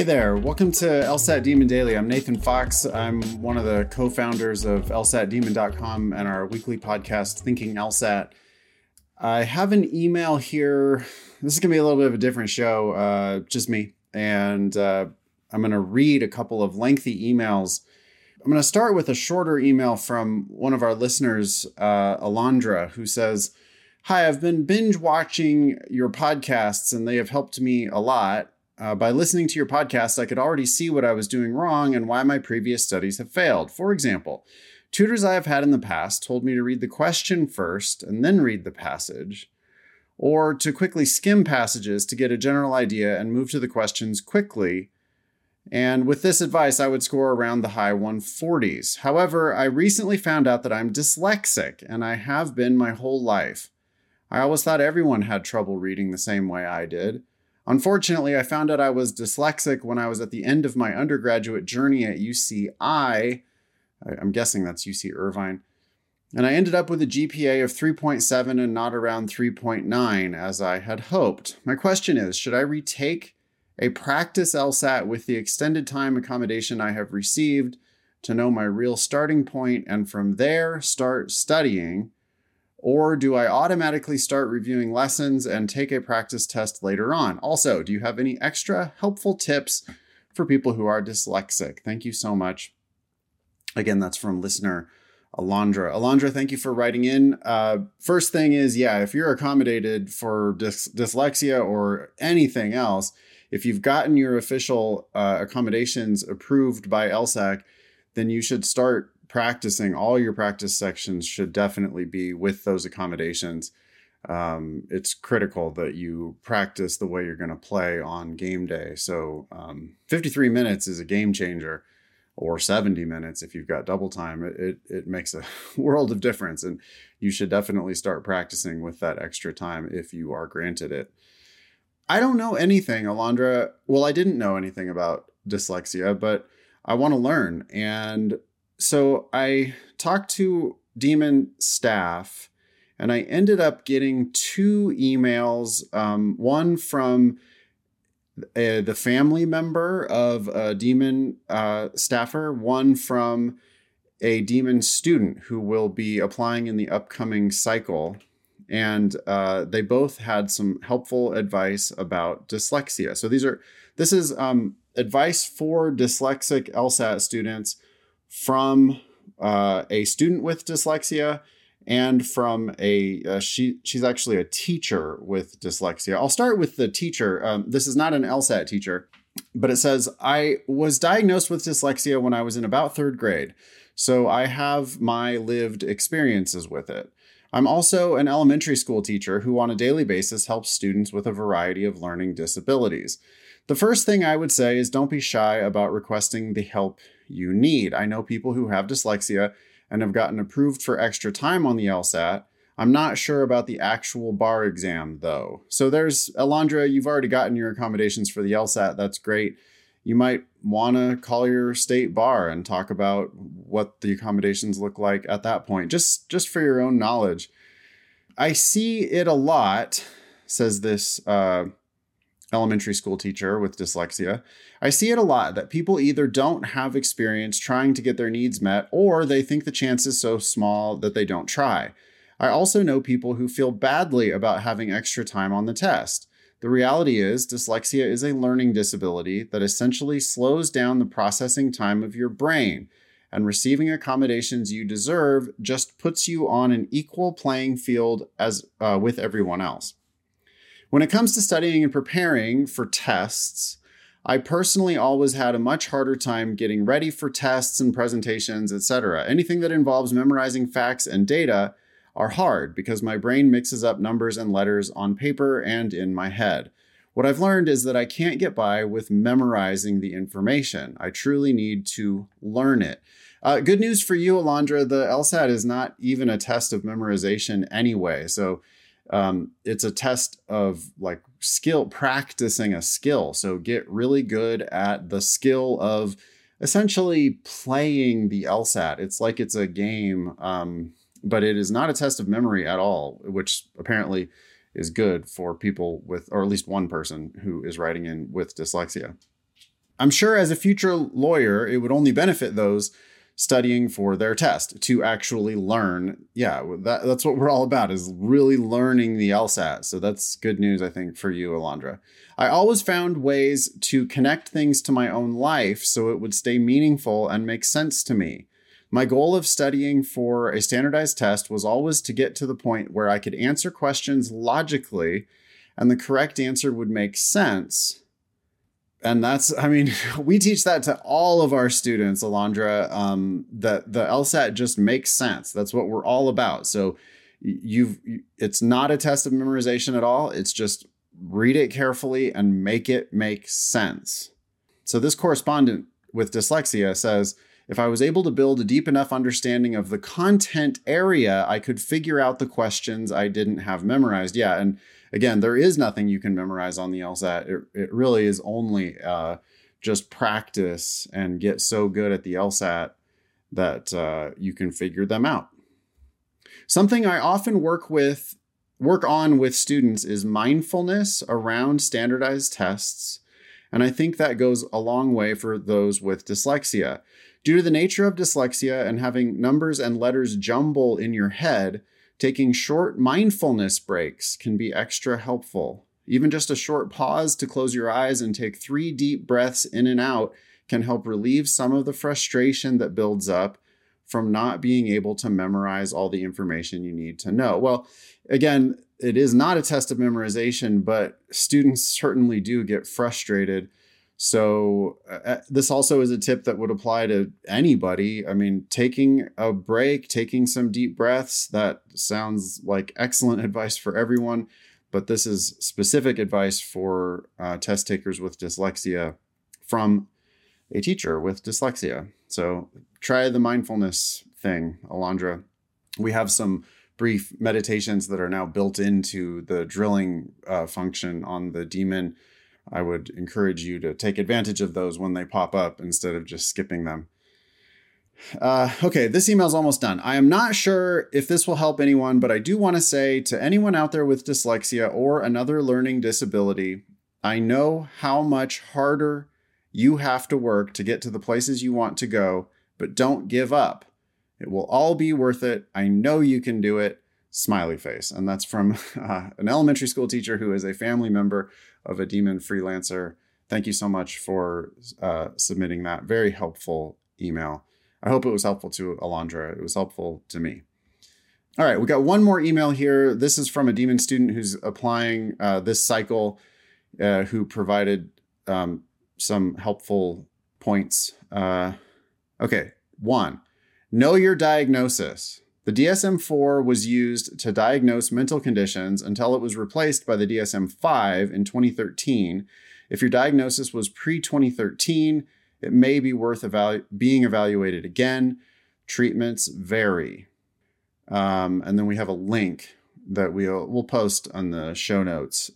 Hey there, welcome to LSAT Demon Daily. I'm Nathan Fox. I'm one of the co-founders of LSATdemon.com and our weekly podcast, Thinking LSAT. I have an email here. This is going to be a little bit of a different show, just me. And I'm going to read a couple of lengthy emails. I'm going to start with a shorter email from one of our listeners, Alondra, who says, "Hi, I've been binge watching your podcasts and they have helped me a lot. By listening to your podcast, I could already see what I was doing wrong and why my previous studies have failed. For example, tutors I have had in the past told me to read the question first and then read the passage, or to quickly skim passages to get a general idea and move to the questions quickly. And with this advice, I would score around the high 140s. However, I recently found out that I'm dyslexic, and I have been my whole life. I always thought everyone had trouble reading the same way I did. Unfortunately, I found out I was dyslexic when I was at the end of my undergraduate journey at UCI. I'm guessing that's UC Irvine. And I ended up with a GPA of 3.7 and not around 3.9 as I had hoped. My question is, should I retake a practice LSAT with the extended time accommodation I have received to know my real starting point and from there start studying? Or do I automatically start reviewing lessons and take a practice test later on? Also, do you have any extra helpful tips for people who are dyslexic? Thank you so much." Again, that's from listener Alondra. Alondra, thank you for writing in. First thing is, if you're accommodated for dyslexia or anything else, if you've gotten your official accommodations approved by LSAC, then you should start practicing. All your practice sections should definitely be with those accommodations. It's critical that you practice the way you're going to play on game day. So 53 minutes is a game changer, or 70 minutes if you've got double time. It makes a world of difference, and you should definitely start practicing with that extra time if you are granted it. I don't know anything, Alondra. Well, I didn't know anything about dyslexia, but I want to learn. And so I talked to Demon staff, and I ended up getting two emails, one from the family member of a Demon staffer, one from a Demon student who will be applying in the upcoming cycle. And they both had some helpful advice about dyslexia. So this is advice for dyslexic LSAT students from a student with dyslexia and from she's actually a teacher with dyslexia. I'll start with the teacher. This is not an LSAT teacher, but it says, "I was diagnosed with dyslexia when I was in about third grade, so I have my lived experiences with it. I'm also an elementary school teacher who on a daily basis helps students with a variety of learning disabilities. The first thing I would say is don't be shy about requesting the help you need. I know people who have dyslexia and have gotten approved for extra time on the LSAT. I'm not sure about the actual bar exam, though." So there's Alondra. You've already gotten your accommodations for the LSAT. That's great. You might want to call your state bar and talk about what the accommodations look like at that point, just for your own knowledge. "I see it a lot," says this elementary school teacher with dyslexia. "I see it a lot that people either don't have experience trying to get their needs met, or they think the chance is so small that they don't try. I also know people who feel badly about having extra time on the test. The reality is dyslexia is a learning disability that essentially slows down the processing time of your brain, and receiving accommodations you deserve just puts you on an equal playing field as with everyone else. When it comes to studying and preparing for tests, I personally always had a much harder time getting ready for tests and presentations, etc. Anything that involves memorizing facts and data are hard because my brain mixes up numbers and letters on paper and in my head. What I've learned is that I can't get by with memorizing the information. I truly need to learn it." Good news for you, Alondra. The LSAT is not even a test of memorization anyway. So it's a test of practicing a skill. So get really good at the skill of essentially playing the LSAT. It's like it's a game, but it is not a test of memory at all, which apparently is good for people with, or at least one person who is writing in with dyslexia. I'm sure as a future lawyer, it would only benefit those studying for their test to actually learn. Yeah, that's what we're all about, is really learning the LSAT. So that's good news, I think, for you, Alondra. I always found ways to connect things to my own life so it would stay meaningful and make sense to me. My goal of studying for a standardized test was always to get to the point where I could answer questions logically and the correct answer would make sense. And that's, I mean, we teach that to all of our students, Alondra, that the LSAT just makes sense. That's what we're all about. So it's not a test of memorization at all. It's just read it carefully and make it make sense. So this correspondent with dyslexia says, if I was able to build a deep enough understanding of the content area, I could figure out the questions I didn't have memorized. Yeah. And again, there is nothing you can memorize on the LSAT. It really is only just practice and get so good at the LSAT that you can figure them out. Something I often work on with students is mindfulness around standardized tests. And I think that goes a long way for those with dyslexia. Due to the nature of dyslexia and having numbers and letters jumble in your head, taking short mindfulness breaks can be extra helpful. Even just a short pause to close your eyes and take 3 deep breaths in and out can help relieve some of the frustration that builds up from not being able to memorize all the information you need to know. Well, again, it is not a test of memorization, but students certainly do get frustrated. So this also is a tip that would apply to anybody. I mean, taking a break, taking some deep breaths, that sounds like excellent advice for everyone. But this is specific advice for test takers with dyslexia from a teacher with dyslexia. So try the mindfulness thing, Alondra. We have some brief meditations that are now built into the drilling function on the Demon. I would encourage you to take advantage of those when they pop up instead of just skipping them. Okay, this email's almost done. I am not sure if this will help anyone, but I do want to say to anyone out there with dyslexia or another learning disability, I know how much harder you have to work to get to the places you want to go, but don't give up. It will all be worth it. I know you can do it. Smiley face. And that's from an elementary school teacher who is a family member of a Demon freelancer. Thank you so much for submitting that very helpful email. I hope it was helpful to Alondra. It was helpful to me. All right, we got one more email here. This is from a Demon student who's applying this cycle, who provided some helpful points. Okay, 1, know your diagnosis. The DSM-4 was used to diagnose mental conditions until it was replaced by the DSM-5 in 2013. If your diagnosis was pre-2013, it may be worth being evaluated again. Treatments vary. And then we have a link that we'll post on the show notes.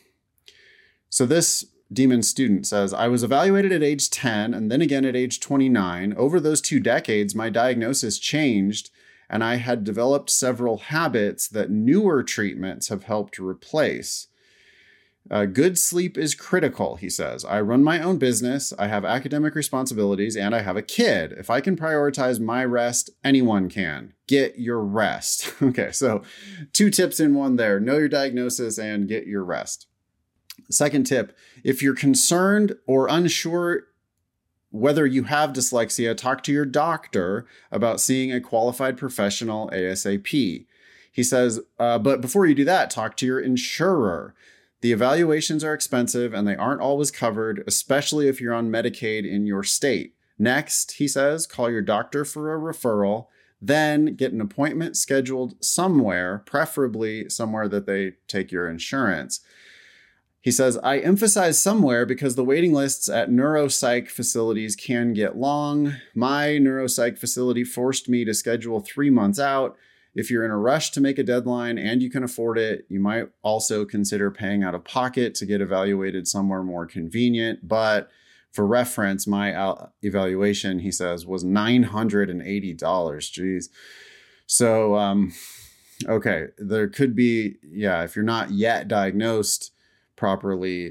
So this Demon student says, I was evaluated at age 10 and then again at age 29. Over those 2 decades, my diagnosis changed, and I had developed several habits that newer treatments have helped replace. Good sleep is critical, he says. I run my own business, I have academic responsibilities, and I have a kid. If I can prioritize my rest, anyone can. Get your rest. Okay, so 2 tips in one there. Know your diagnosis and get your rest. Second tip, if you're concerned or unsure whether you have dyslexia, talk to your doctor about seeing a qualified professional ASAP. He says, but before you do that, talk to your insurer. The evaluations are expensive and they aren't always covered, especially if you're on Medicaid in your state. Next, he says, call your doctor for a referral, then get an appointment scheduled somewhere, preferably somewhere that they take your insurance. He says, I emphasize somewhere because the waiting lists at neuropsych facilities can get long. My neuropsych facility forced me to schedule 3 months out. If you're in a rush to make a deadline and you can afford it, you might also consider paying out of pocket to get evaluated somewhere more convenient. But for reference, my evaluation, he says, was $980. Jeez. So, okay, there could be, if you're not yet diagnosed, properly,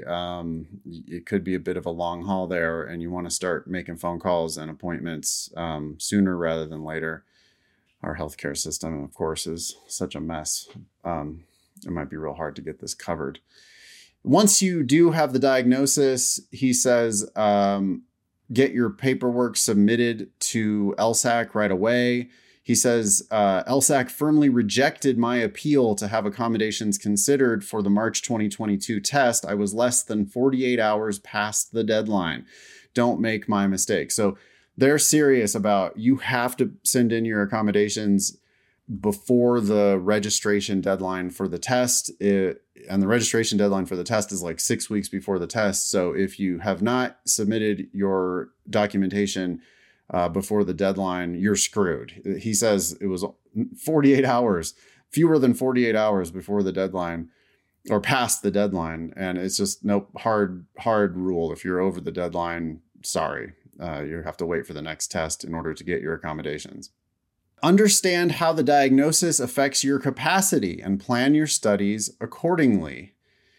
it could be a bit of a long haul there, and you want to start making phone calls and appointments sooner rather than later. Our healthcare system, of course, is such a mess. It might be real hard to get this covered. Once you do have the diagnosis, he says, get your paperwork submitted to LSAC right away. He says, LSAC firmly rejected my appeal to have accommodations considered for the March 2022 test. I was less than 48 hours past the deadline. Don't make my mistake. So they're serious about, you have to send in your accommodations before the registration deadline for the test. And the registration deadline for the test is like 6 weeks before the test. So if you have not submitted your documentation before the deadline, you're screwed. He says it was 48 hours, fewer than 48 hours before the deadline or past the deadline. And it's just hard rule. If you're over the deadline, sorry, you have to wait for the next test in order to get your accommodations. Understand how the diagnosis affects your capacity and plan your studies accordingly.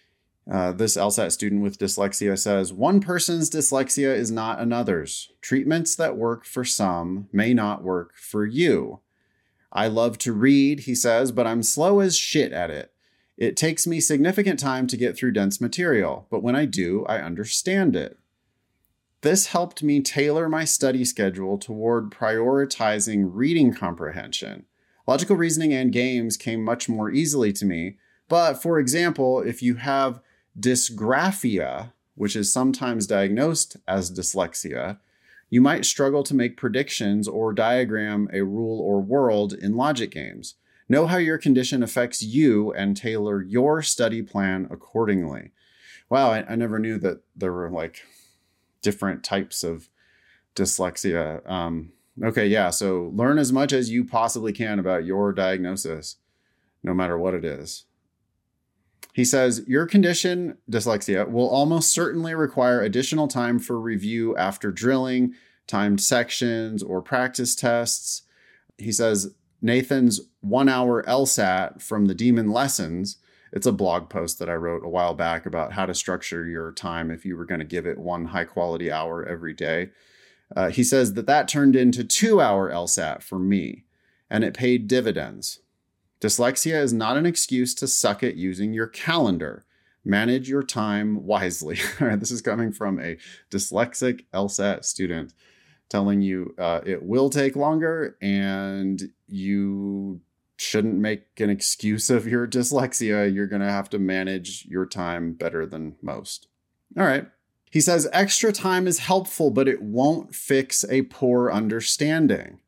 This LSAT student with dyslexia says, one person's dyslexia is not another's. Treatments that work for some may not work for you. I love to read, he says, but I'm slow as shit at it. It takes me significant time to get through dense material, but when I do, I understand it. This helped me tailor my study schedule toward prioritizing reading comprehension. Logical reasoning and games came much more easily to me. But for example, if you have dysgraphia, which is sometimes diagnosed as dyslexia, you might struggle to make predictions or diagram a rule or world in logic games. Know how your condition affects you and tailor your study plan accordingly. Wow, I never knew that there were like different types of dyslexia. Okay, yeah, so learn as much as you possibly can about your diagnosis, no matter what it is. He says, your condition, dyslexia, will almost certainly require additional time for review after drilling, timed sections, or practice tests. He says, Nathan's 1 hour LSAT from the Demon Lessons, it's a blog post that I wrote a while back about how to structure your time if you were going to give it 1 high quality hour every day. He says that turned into 2 hour LSAT for me, and it paid dividends. Dyslexia is not an excuse to suck at using your calendar. Manage your time wisely. All right, this is coming from a dyslexic LSAT student telling you it will take longer and you shouldn't make an excuse of your dyslexia. You're going to have to manage your time better than most. All right. He says extra time is helpful, but it won't fix a poor understanding.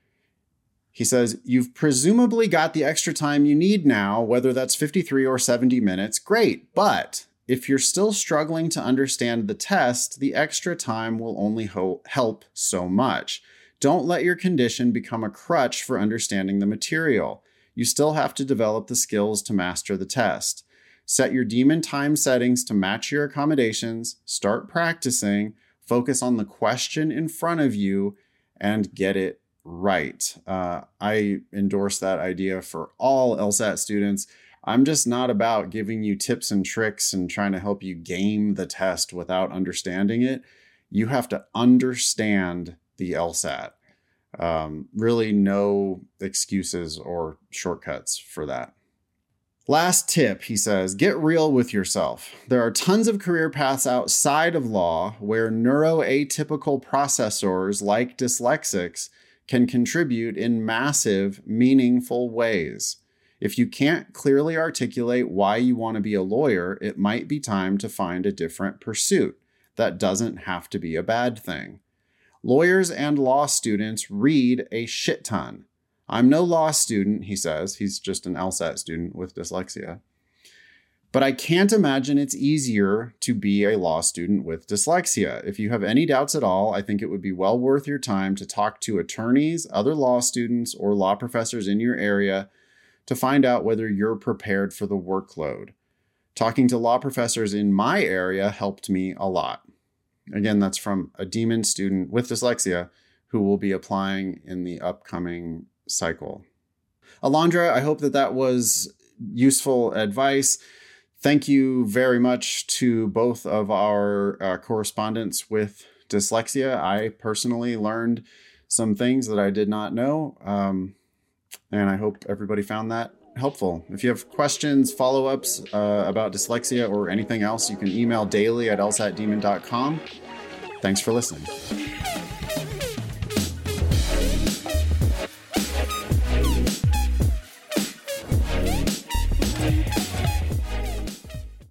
He says, you've presumably got the extra time you need now, whether that's 53 or 70 minutes, great. But if you're still struggling to understand the test, the extra time will only help so much. Don't let your condition become a crutch for understanding the material. You still have to develop the skills to master the test. Set your demon time settings to match your accommodations, start practicing, focus on the question in front of you, and get it right. I endorse that idea for all LSAT students. I'm just not about giving you tips and tricks and trying to help you game the test without understanding it. You have to understand the LSAT. Really no excuses or shortcuts for that. Last tip, he says, get real with yourself. There are tons of career paths outside of law where neuroatypical processors like dyslexics can contribute in massive, meaningful ways. If you can't clearly articulate why you want to be a lawyer, it might be time to find a different pursuit. That doesn't have to be a bad thing. Lawyers and law students read a shit ton. I'm no law student, he says. He's just an LSAT student with dyslexia. But I can't imagine it's easier to be a law student with dyslexia. If you have any doubts at all, I think it would be well worth your time to talk to attorneys, other law students, or law professors in your area to find out whether you're prepared for the workload. Talking to law professors in my area helped me a lot. Again, that's from a demon student with dyslexia who will be applying in the upcoming cycle. Alondra, I hope that was useful advice. Thank you very much to both of our correspondents with dyslexia. I personally learned some things that I did not know, and I hope everybody found that helpful. If you have questions, follow-ups about dyslexia or anything else, you can email daily@lsatdemon.com. Thanks for listening.